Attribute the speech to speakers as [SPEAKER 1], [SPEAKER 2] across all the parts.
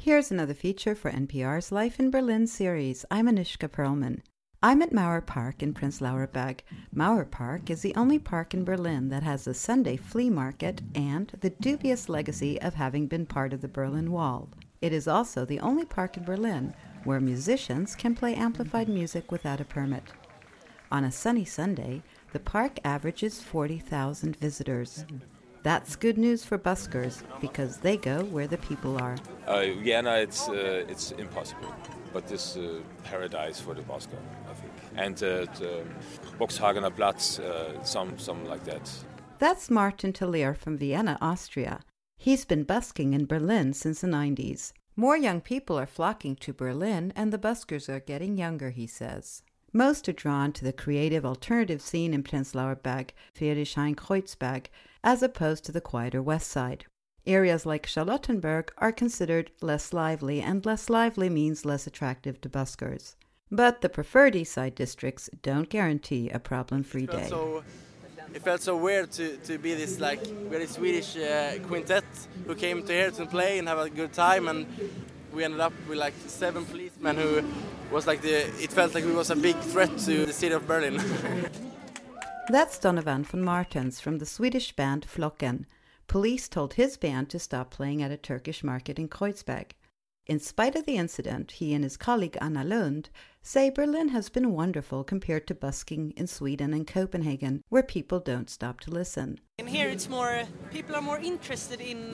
[SPEAKER 1] Here's another feature for NPR's Life in Berlin series. I'm Anishka Perlman. I'm at Mauer Park in Prenzlauer Berg. Mauer Park is the only park in Berlin that has a Sunday flea market and the dubious legacy of having been part of the Berlin Wall. It is also the only park in Berlin where musicians can play amplified music without a permit. On a sunny Sunday, the park averages 40,000 visitors. That's good news for buskers because they go where the people are.
[SPEAKER 2] Vienna, it's impossible, but this paradise for the busker, I think. And Boxhagener Platz, some like that.
[SPEAKER 1] That's Martin Tallier from Vienna, Austria. He's been busking in Berlin since the 90s. More young people are flocking to Berlin, and the buskers are getting younger, he says. Most are drawn to the creative alternative scene in Prenzlauer Berg, Friedrichshain-Kreuzberg, as opposed to the quieter west side. Areas like Charlottenburg are considered less lively, and less lively means less attractive to buskers. But the preferred east side districts don't guarantee a problem-free day.
[SPEAKER 3] It felt so weird to be this very Swedish quintet who came to here to play and have a good time, and we ended up with 7 policemen who was it felt like we was a big threat to the city of Berlin.
[SPEAKER 1] That's Donovan von Martens from the Swedish band Flocken. Police told his band to stop playing at a Turkish market in Kreuzberg. In spite of the incident, he and his colleague Anna Lund say Berlin has been wonderful compared to busking in Sweden and Copenhagen, where people don't stop to listen.
[SPEAKER 4] And here it's more, people are more interested in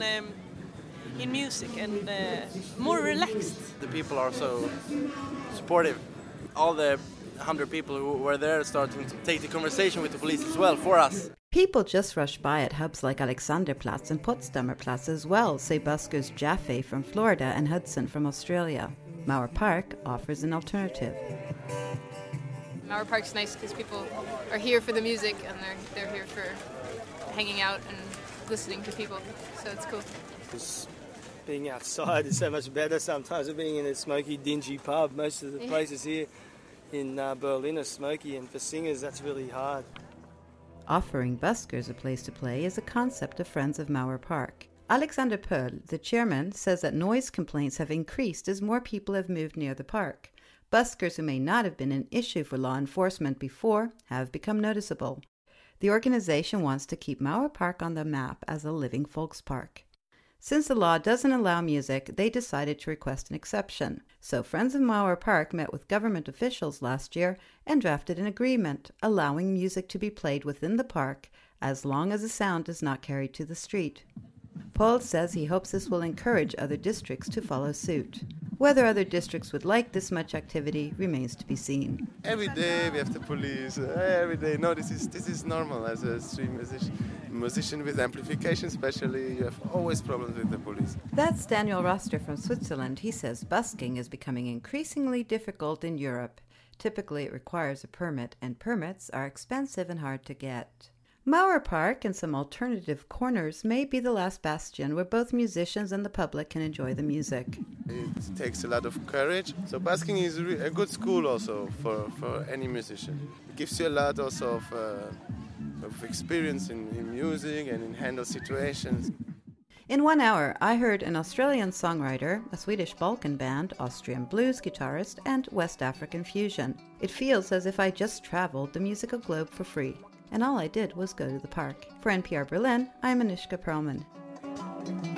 [SPEAKER 4] music and more relaxed.
[SPEAKER 3] The people are so supportive. All the 100 people who were there starting to take the conversation with the police as well for us.
[SPEAKER 1] People just rush by at hubs like Alexanderplatz and Potsdamer Platz as well, say buskers Jaffe from Florida and Hudson from Australia. Mauer Park offers an alternative.
[SPEAKER 5] Mauer Park's nice because people are here for the music and they're here for hanging out and listening to people, so it's cool.
[SPEAKER 6] Being outside is so much better sometimes than being in a smoky, dingy pub. Most of the places here in Berlin are smoky, and for singers that's really hard.
[SPEAKER 1] Offering buskers a place to play is a concept of Friends of Mauer Park. Alexander Pöhl, the chairman, says that noise complaints have increased as more people have moved near the park. Buskers who may not have been an issue for law enforcement before have become noticeable. The organization wants to keep Mauer Park on the map as a living folkspark. Since the law doesn't allow music, they decided to request an exception. So Friends of Mauer Park met with government officials last year and drafted an agreement allowing music to be played within the park as long as the sound does not carry to the street. Paul says he hopes this will encourage other districts to follow suit. Whether other districts would like this much activity remains to be seen.
[SPEAKER 7] Every day we have the police. Every day. No, this is normal as a street musician with amplification, especially. You have always problems with the police.
[SPEAKER 1] That's Daniel Roster from Switzerland. He says busking is becoming increasingly difficult in Europe. Typically, it requires a permit, and permits are expensive and hard to get. Mauer Park and some alternative corners may be the last bastion where both musicians and the public can enjoy the music.
[SPEAKER 7] It takes a lot of courage. So busking is a good school also for any musician. It gives you a lot also of experience in music and in handle situations.
[SPEAKER 1] In 1 hour, I heard an Australian songwriter, a Swedish Balkan band, Austrian blues guitarist, and West African fusion. It feels as if I just traveled the musical globe for free. And all I did was go to the park. For NPR Berlin, I'm Anishka Perlman.